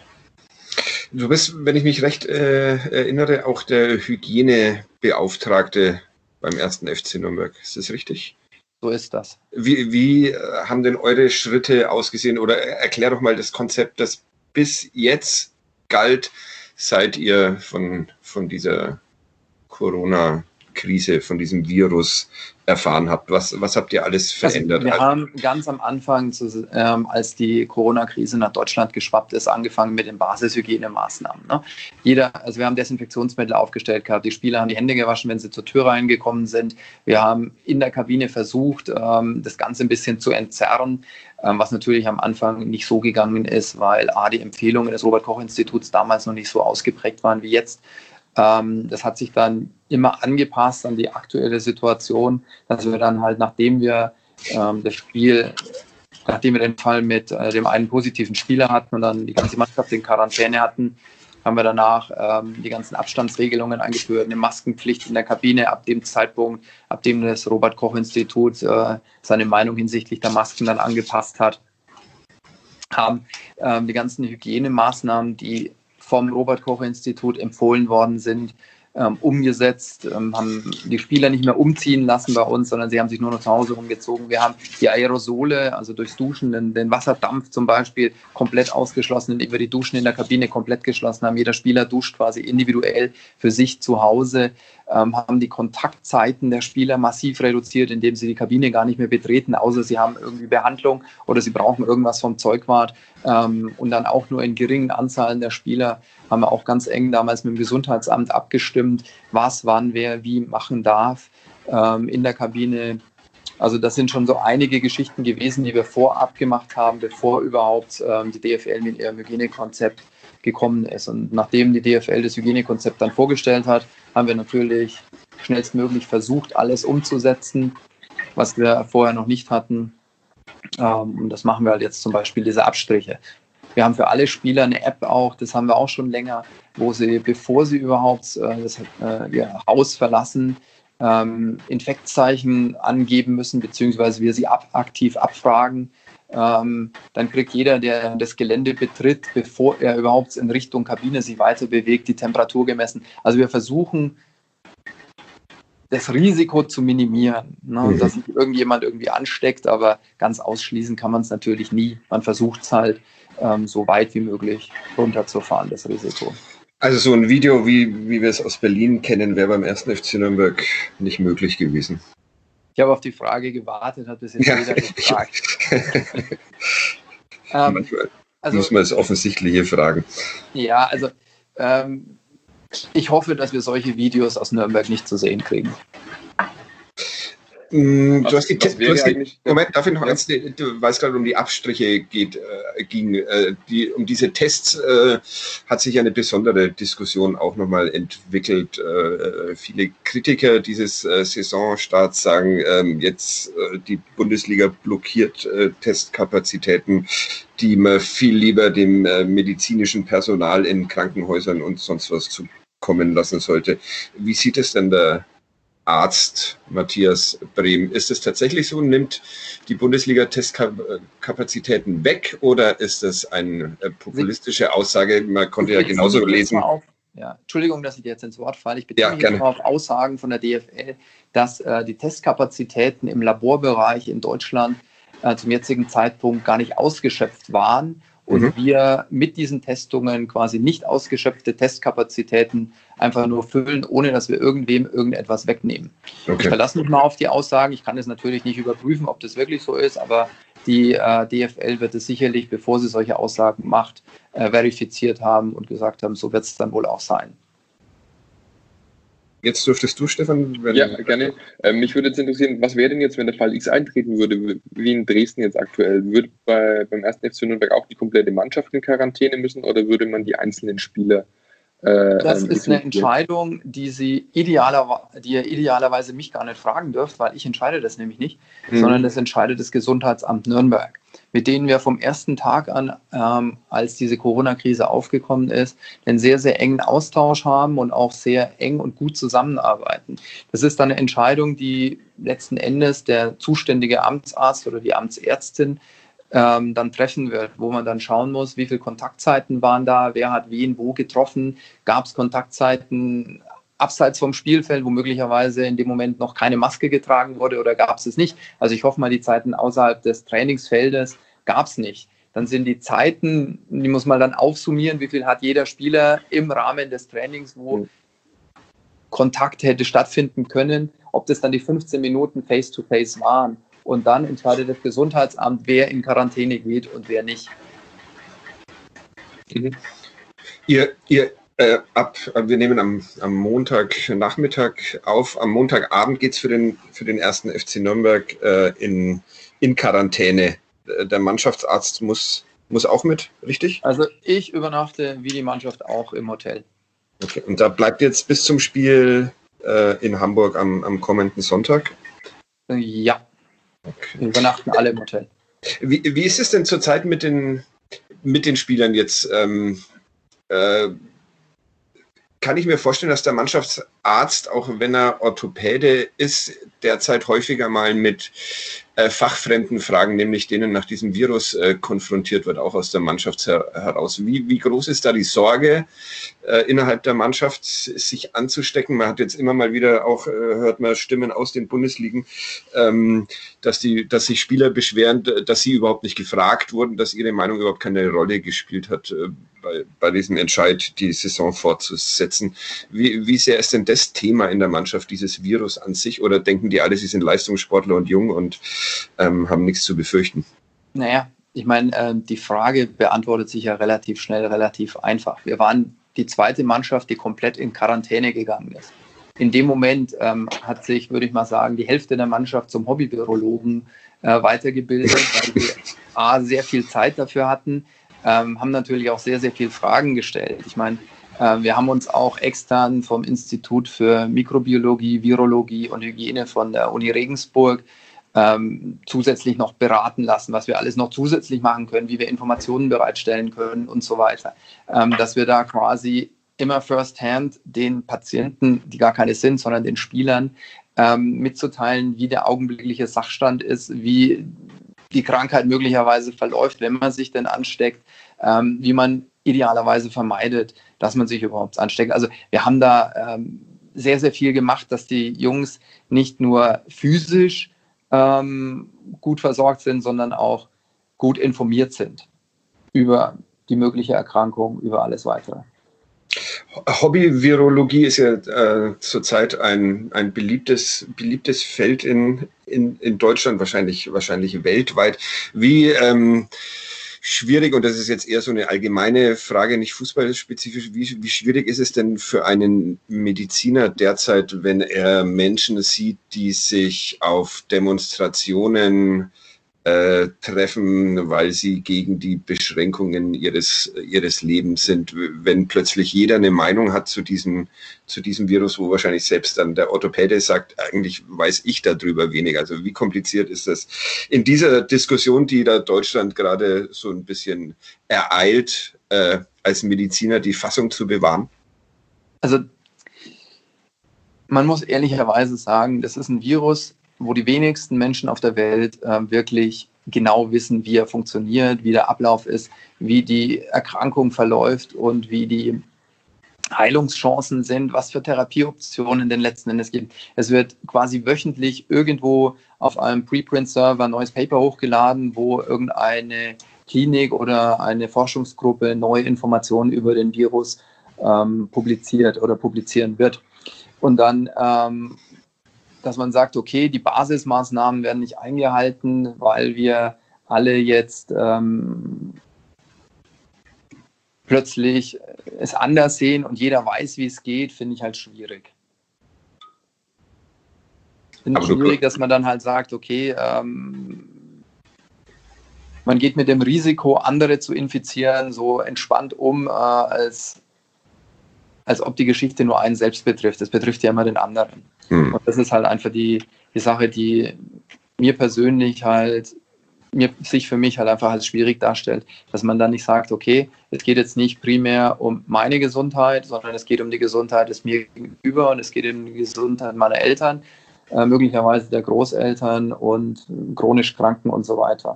Du bist, wenn ich mich recht erinnere, auch der Hygienebeauftragte beim 1. FC Nürnberg. Ist das richtig? So ist das. Wie haben denn eure Schritte ausgesehen? Oder erklär doch mal das Konzept, das bis jetzt galt, seit ihr von dieser Corona-Krise, von diesem Virus erfahren habt. Was habt ihr alles verändert? Also wir haben ganz am Anfang, als die Corona-Krise nach Deutschland geschwappt ist, angefangen mit den Basishygienemaßnahmen. Ne? Wir haben Desinfektionsmittel aufgestellt gehabt, die Spieler haben die Hände gewaschen, wenn sie zur Tür reingekommen sind. Wir haben in der Kabine versucht, das Ganze ein bisschen zu entzerren, was natürlich am Anfang nicht so gegangen ist, weil die Empfehlungen des Robert-Koch-Instituts damals noch nicht so ausgeprägt waren wie jetzt. Das hat sich dann immer angepasst an die aktuelle Situation, dass wir dann halt, nachdem wir den Fall mit dem einen positiven Spieler hatten und dann die ganze Mannschaft in Quarantäne hatten, haben wir danach die ganzen Abstandsregelungen eingeführt, eine Maskenpflicht in der Kabine ab dem Zeitpunkt, ab dem das Robert-Koch-Institut seine Meinung hinsichtlich der Masken dann angepasst hat, haben die ganzen Hygienemaßnahmen, die vom Robert-Koch-Institut empfohlen worden sind, umgesetzt, haben die Spieler nicht mehr umziehen lassen bei uns, sondern sie haben sich nur noch zu Hause umgezogen. Wir haben die Aerosole, also durchs Duschen, den Wasserdampf zum Beispiel, komplett ausgeschlossen, indem wir die Duschen in der Kabine komplett geschlossen haben. Jeder Spieler duscht quasi individuell für sich zu Hause, haben die Kontaktzeiten der Spieler massiv reduziert, indem sie die Kabine gar nicht mehr betreten, außer sie haben irgendwie Behandlung oder sie brauchen irgendwas vom Zeugwart. Und dann auch nur in geringen Anzahlen der Spieler haben wir auch ganz eng damals mit dem Gesundheitsamt abgestimmt, was, wann, wer, wie machen darf in der Kabine. Also das sind schon so einige Geschichten gewesen, die wir vorab gemacht haben, bevor überhaupt die DFL mit ihrem Hygienekonzept gekommen ist. Und nachdem die DFL das Hygienekonzept dann vorgestellt hat, haben wir natürlich schnellstmöglich versucht, alles umzusetzen, was wir vorher noch nicht hatten. Und das machen wir halt jetzt zum Beispiel, diese Abstriche. Wir haben für alle Spieler eine App auch, das haben wir auch schon länger, wo sie, bevor sie überhaupt ihr Haus verlassen, Infektzeichen angeben müssen, beziehungsweise wir sie aktiv abfragen. Dann kriegt jeder, der das Gelände betritt, bevor er überhaupt in Richtung Kabine sich weiter bewegt, die Temperatur gemessen. Also wir versuchen, das Risiko zu minimieren, ne, dass sich irgendjemand irgendwie ansteckt, aber ganz ausschließen kann man es natürlich nie. Man versucht es halt so weit wie möglich runterzufahren, das Risiko. Also so ein Video, wie wir es aus Berlin kennen, wäre beim 1. FC Nürnberg nicht möglich gewesen. Ich habe auf die Frage gewartet, hat bis jetzt jeder gefragt. Manchmal muss man das Offensichtliche fragen. Ja, also ich hoffe, dass wir solche Videos aus Nürnberg nicht zu sehen kriegen. Du hast Moment, darf ich noch eins? Du weißt gerade, um die Abstriche ging. Um diese Tests hat sich eine besondere Diskussion auch nochmal entwickelt. Viele Kritiker dieses Saisonstarts sagen, jetzt die Bundesliga blockiert Testkapazitäten, die man viel lieber dem medizinischen Personal in Krankenhäusern und sonst was zukommen lassen sollte. Wie sieht es denn der Arzt Matthias Brehm? Ist es tatsächlich so? Nimmt die Bundesliga Testkapazitäten weg oder ist das eine populistische Aussage? Man konnte ja genauso lesen. Ja, Entschuldigung, dass ich dir jetzt ins Wort falle. Ich beziehe mich auf Aussagen von der DFL, dass die Testkapazitäten im Laborbereich in Deutschland zum jetzigen Zeitpunkt gar nicht ausgeschöpft waren und wir mit diesen Testungen quasi nicht ausgeschöpfte Testkapazitäten einfach nur füllen, ohne dass wir irgendwem irgendetwas wegnehmen. Okay. Ich verlasse mich mal auf die Aussagen. Ich kann es natürlich nicht überprüfen, ob das wirklich so ist, aber die DFL wird es sicherlich, bevor sie solche Aussagen macht, verifiziert haben und gesagt haben, so wird es dann wohl auch sein. Jetzt dürftest du, Stefan. Ja, gerne. Mich würde jetzt interessieren, was wäre denn jetzt, wenn der Fall X eintreten würde, wie in Dresden jetzt aktuell? Würde beim 1. FC Nürnberg auch die komplette Mannschaft in Quarantäne müssen oder würde man die einzelnen Spieler das ist eine Entscheidung, die ihr idealerweise mich gar nicht fragen dürft, weil ich entscheide das nämlich nicht, sondern das entscheidet das Gesundheitsamt Nürnberg, mit denen wir vom ersten Tag an, als diese Corona-Krise aufgekommen ist, einen sehr, sehr engen Austausch haben und auch sehr eng und gut zusammenarbeiten. Das ist dann eine Entscheidung, die letzten Endes der zuständige Amtsarzt oder die Amtsärztin dann treffen wird, wo man dann schauen muss, wie viele Kontaktzeiten waren da, wer hat wen wo getroffen, gab es Kontaktzeiten abseits vom Spielfeld, wo möglicherweise in dem Moment noch keine Maske getragen wurde oder gab es nicht. Also ich hoffe mal, die Zeiten außerhalb des Trainingsfeldes gab es nicht. Dann sind die Zeiten, die muss man dann aufsummieren, wie viel hat jeder Spieler im Rahmen des Trainings, wo Kontakt hätte stattfinden können, ob das dann die 15 Minuten Face-to-Face waren. Und dann entscheidet das Gesundheitsamt, wer in Quarantäne geht und wer nicht. Wir nehmen am Montagnachmittag auf. Am Montagabend geht es für den 1. FC Nürnberg in Quarantäne. Der Mannschaftsarzt muss auch mit, richtig? Also ich übernachte wie die Mannschaft auch im Hotel. Okay, und da bleibt jetzt bis zum Spiel in Hamburg am kommenden Sonntag? Ja. Okay. Wir übernachten alle im Hotel. Wie ist es denn zurzeit mit den Spielern jetzt? Kann ich mir vorstellen, dass der Mannschaftsarzt, auch wenn er Orthopäde ist, derzeit häufiger mal mit fachfremden Fragen, nämlich denen nach diesem Virus konfrontiert wird, auch aus der Mannschaft heraus. Wie groß ist da die Sorge innerhalb der Mannschaft, sich anzustecken? Man hat jetzt immer mal wieder auch, hört man Stimmen aus den Bundesligen, dass sich Spieler beschweren, dass sie überhaupt nicht gefragt wurden, dass ihre Meinung überhaupt keine Rolle gespielt hat bei diesem Entscheid, die Saison fortzusetzen. Wie sehr ist denn das Thema in der Mannschaft, dieses Virus an sich? Oder denken die alle, sie sind Leistungssportler und jung und haben nichts zu befürchten? Naja, ich meine, die Frage beantwortet sich ja relativ schnell, relativ einfach. Wir waren die zweite Mannschaft, die komplett in Quarantäne gegangen ist. In dem Moment hat sich, würde ich mal sagen, die Hälfte der Mannschaft zum Hobby-Virologen weitergebildet, weil wir sehr viel Zeit dafür hatten, haben natürlich auch sehr, sehr viele Fragen gestellt. Ich meine, Wir haben uns auch extern vom Institut für Mikrobiologie, Virologie und Hygiene von der Uni Regensburg zusätzlich noch beraten lassen, was wir alles noch zusätzlich machen können, wie wir Informationen bereitstellen können und so weiter. Dass wir da quasi immer firsthand den Patienten, die gar keine sind, sondern den Spielern mitzuteilen, wie der augenblickliche Sachstand ist, wie die Krankheit möglicherweise verläuft, wenn man sich denn ansteckt, wie man idealerweise vermeidet, dass man sich überhaupt ansteckt. Also wir haben da sehr, sehr viel gemacht, dass die Jungs nicht nur physisch gut versorgt sind, sondern auch gut informiert sind über die mögliche Erkrankung, über alles Weitere. Hobby-Virologie ist ja zurzeit ein beliebtes Feld in Deutschland, wahrscheinlich weltweit. Wie schwierig, und das ist jetzt eher so eine allgemeine Frage, nicht fußballspezifisch, wie schwierig ist es denn für einen Mediziner derzeit, wenn er Menschen sieht, die sich auf Demonstrationen treffen, weil sie gegen die Beschränkungen ihres Lebens sind, wenn plötzlich jeder eine Meinung hat zu diesem Virus, wo wahrscheinlich selbst dann der Orthopäde sagt, eigentlich weiß ich darüber wenig. Also wie kompliziert ist das in dieser Diskussion, die da Deutschland gerade so ein bisschen ereilt, als Mediziner die Fassung zu bewahren? Also man muss ehrlicherweise sagen, das ist ein Virus, wo die wenigsten Menschen auf der Welt wirklich genau wissen, wie er funktioniert, wie der Ablauf ist, wie die Erkrankung verläuft und wie die Heilungschancen sind, was für Therapieoptionen denn letzten Endes gibt. Es wird quasi wöchentlich irgendwo auf einem Preprint-Server ein neues Paper hochgeladen, wo irgendeine Klinik oder eine Forschungsgruppe neue Informationen über den Virus publiziert oder publizieren wird. Und dann dass man sagt, okay, die Basismaßnahmen werden nicht eingehalten, weil wir alle jetzt plötzlich es anders sehen und jeder weiß, wie es geht, finde ich halt schwierig. Finde ich schwierig, dass man dann halt sagt, okay, man geht mit dem Risiko, andere zu infizieren, so entspannt um, als ob die Geschichte nur einen selbst betrifft. Das betrifft ja immer den anderen. Und das ist halt einfach die Sache, die mir persönlich sich für mich halt einfach als schwierig darstellt, dass man dann nicht sagt, okay, es geht jetzt nicht primär um meine Gesundheit, sondern es geht um die Gesundheit des mir gegenüber und es geht um die Gesundheit meiner Eltern, möglicherweise der Großeltern und chronisch Kranken und so weiter.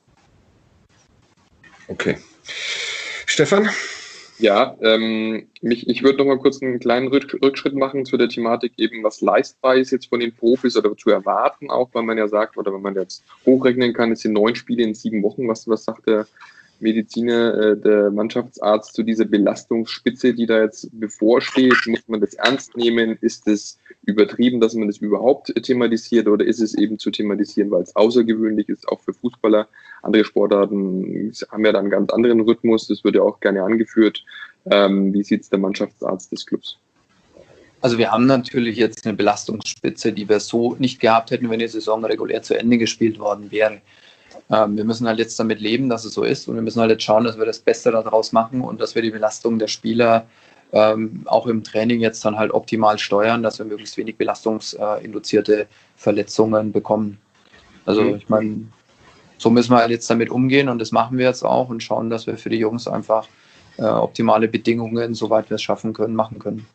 Okay. Stefan? Ja, ich würde noch mal kurz einen kleinen Rückschritt machen zu der Thematik eben, was leistbar ist jetzt von den Profis oder zu erwarten, auch weil man ja sagt, oder wenn man jetzt hochrechnen kann, es sind 9 Spiele in 7 Wochen. Was sagt der Mediziner, der Mannschaftsarzt zu dieser Belastungsspitze, die da jetzt bevorsteht? Muss man das ernst nehmen? Ist es übertrieben, dass man das überhaupt thematisiert, oder ist es eben zu thematisieren, weil es außergewöhnlich ist, auch für Fußballer? Andere Sportarten haben ja dann einen ganz anderen Rhythmus, das wird ja auch gerne angeführt. Wie sieht es der Mannschaftsarzt des Clubs? Also wir haben natürlich jetzt eine Belastungsspitze, die wir so nicht gehabt hätten, wenn die Saison regulär zu Ende gespielt worden wäre. Wir müssen halt jetzt damit leben, dass es so ist, und wir müssen halt jetzt schauen, dass wir das Beste daraus machen und dass wir die Belastung der Spieler auch im Training jetzt dann halt optimal steuern, dass wir möglichst wenig belastungsinduzierte Verletzungen bekommen. Also ich meine, so müssen wir halt jetzt damit umgehen, und das machen wir jetzt auch und schauen, dass wir für die Jungs einfach optimale Bedingungen, soweit wir es schaffen können, machen können.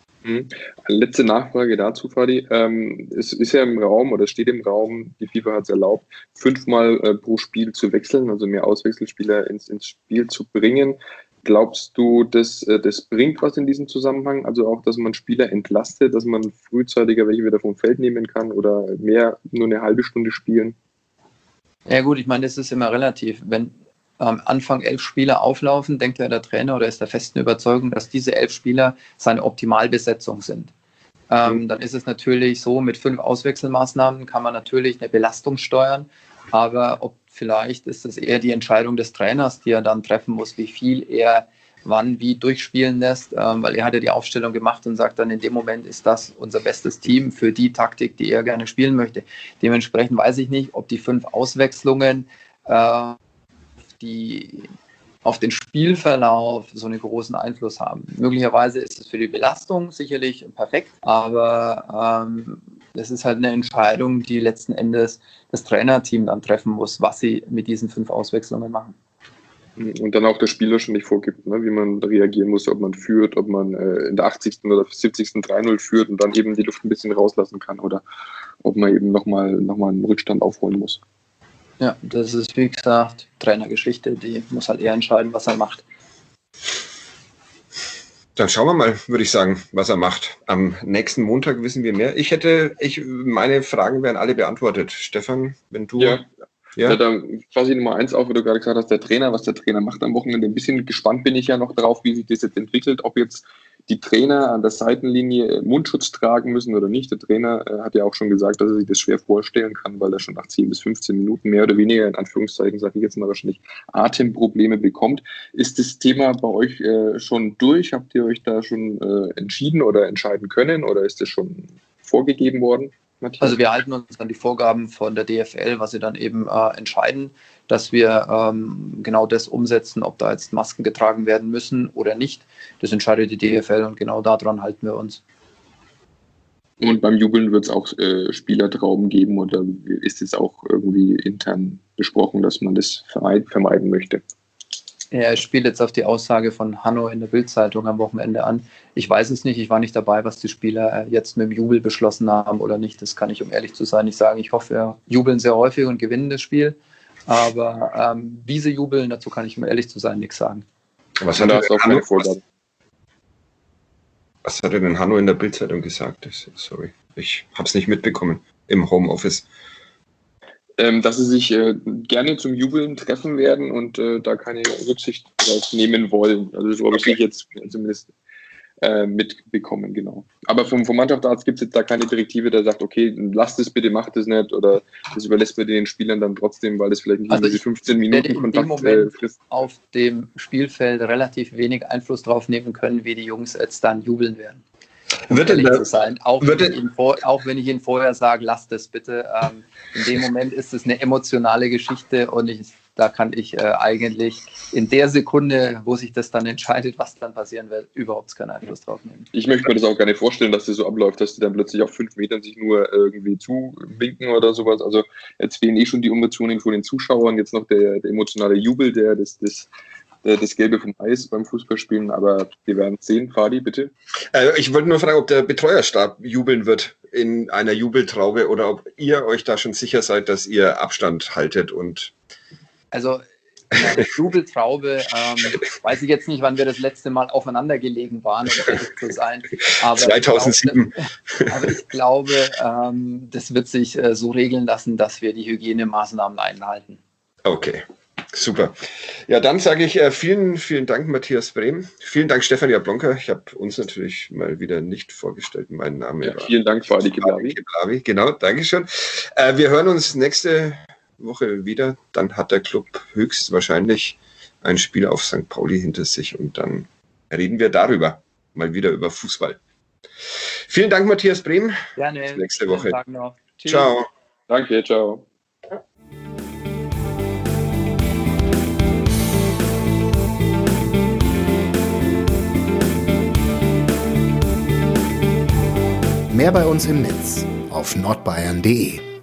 Letzte Nachfrage dazu, Fadi. Es ist ja im Raum, oder steht im Raum, die FIFA hat es erlaubt, 5-mal pro Spiel zu wechseln, also mehr Auswechselspieler ins Spiel zu bringen. Glaubst du, das bringt was in diesem Zusammenhang? Also auch, dass man Spieler entlastet, dass man frühzeitiger welche wieder vom Feld nehmen kann oder mehr nur eine halbe Stunde spielen? Ja gut, ich meine, das ist immer relativ. Wenn am Anfang 11 Spieler auflaufen, denkt ja der Trainer oder ist der festen Überzeugung, dass diese 11 Spieler seine Optimalbesetzung sind. Dann ist es natürlich so, mit 5 Auswechselmaßnahmen kann man natürlich eine Belastung steuern, aber vielleicht ist es eher die Entscheidung des Trainers, die er dann treffen muss, wie viel er wann wie durchspielen lässt, weil er hat ja die Aufstellung gemacht und sagt dann, in dem Moment ist das unser bestes Team für die Taktik, die er gerne spielen möchte. Dementsprechend weiß ich nicht, ob die 5 Auswechslungen die auf den Spielverlauf so einen großen Einfluss haben. Möglicherweise ist es für die Belastung sicherlich perfekt, aber das ist halt eine Entscheidung, die letzten Endes das Trainerteam dann treffen muss, was sie mit diesen 5 Auswechslungen machen. Und dann auch der Spieler schon nicht vorgibt, ne, wie man reagieren muss, ob man führt, ob man in der 80. oder 70. 3-0 führt und dann eben die Luft ein bisschen rauslassen kann oder ob man eben nochmal einen Rückstand aufholen muss. Ja, das ist, wie gesagt, Trainergeschichte, die muss halt eher entscheiden, was er macht. Dann schauen wir mal, würde ich sagen, was er macht. Am nächsten Montag wissen wir mehr. Meine Fragen werden alle beantwortet. Stefan, wenn du... Ja, dann fasse ich Nummer 1 auf, wie du gerade gesagt hast, was der Trainer macht am Wochenende. Ein bisschen gespannt bin ich ja noch drauf, wie sich das jetzt entwickelt, ob jetzt die Trainer an der Seitenlinie Mundschutz tragen müssen oder nicht. Der Trainer hat ja auch schon gesagt, dass er sich das schwer vorstellen kann, weil er schon nach 10 bis 15 Minuten mehr oder weniger, in Anführungszeichen, sage ich jetzt mal, wahrscheinlich Atemprobleme bekommt. Ist das Thema bei euch schon durch? Habt ihr euch da schon entschieden oder entscheiden können oder ist das schon vorgegeben worden? Also wir halten uns an die Vorgaben von der DFL, was sie dann eben entscheiden, dass wir genau das umsetzen, ob da jetzt Masken getragen werden müssen oder nicht. Das entscheidet die DFL und genau daran halten wir uns. Und beim Jubeln wird es auch Spielertrauben geben oder ist es auch irgendwie intern besprochen, dass man das vermeiden möchte? Ja, ich spiele jetzt auf die Aussage von Hanno in der Bild-Zeitung am Wochenende an. Ich weiß es nicht, ich war nicht dabei, was die Spieler jetzt mit dem Jubel beschlossen haben oder nicht. Das kann ich, um ehrlich zu sein, nicht sagen. Ich hoffe, wir jubeln sehr häufig und gewinnen das Spiel. Aber wie sie jubeln, dazu kann ich, um ehrlich zu sein, nichts sagen. Was hat denn Hanno in der Bild-Zeitung gesagt? Sorry, ich habe es nicht mitbekommen im Homeoffice. Dass sie sich gerne zum Jubeln treffen werden und da keine Rücksicht drauf nehmen wollen. Also so habe ich jetzt zumindest mitbekommen, genau. Aber vom Mannschaftsarzt gibt es jetzt da keine Direktive, der sagt, okay, lasst es bitte, macht es nicht oder das überlässt man den Spielern dann trotzdem, weil das vielleicht nicht diese 15 Minuten Kontakt frisst. Auf dem Spielfeld relativ wenig Einfluss drauf nehmen können, wie die Jungs jetzt dann jubeln werden. Auch wenn ich Ihnen vorher sage, lasst es bitte. In dem Moment ist es eine emotionale Geschichte und da kann ich eigentlich in der Sekunde, wo sich das dann entscheidet, was dann passieren wird, überhaupt keinen Einfluss drauf nehmen. Ich möchte mir das auch gar nicht vorstellen, dass das so abläuft, dass die dann plötzlich auf 5 Metern sich nur irgendwie zuwinken oder sowas. Also jetzt fehlen schon die Emotionen von den Zuschauern, jetzt noch der emotionale Jubel, das Gelbe vom Eis beim Fußballspielen, aber wir werden es sehen. Fadi, bitte. Ich wollte nur fragen, ob der Betreuerstab jubeln wird in einer Jubeltraube oder ob ihr euch da schon sicher seid, dass ihr Abstand haltet und... Also eine Jubeltraube, weiß ich jetzt nicht, wann wir das letzte Mal aufeinander gelegen waren, um ehrlich zu sein. Aber 2007. Aber ich glaube, das wird sich so regeln lassen, dass wir die Hygienemaßnahmen einhalten. Okay. Super. Ja, dann sage ich vielen, vielen Dank, Matthias Brehm. Vielen Dank, Stefan Jablonka. Ich habe uns natürlich mal wieder nicht vorgestellt. Mein Name war... Vielen Dank, Fadi Kiblavi. Genau, Dankeschön. Wir hören uns nächste Woche wieder. Dann hat der Club höchstwahrscheinlich ein Spiel auf St. Pauli hinter sich und dann reden wir darüber. Mal wieder über Fußball. Vielen Dank, Matthias Brehm. Gerne. Bis nächste Woche. Tag noch. Tschüss. Ciao. Danke, ciao. Mehr bei uns im Netz auf nordbayern.de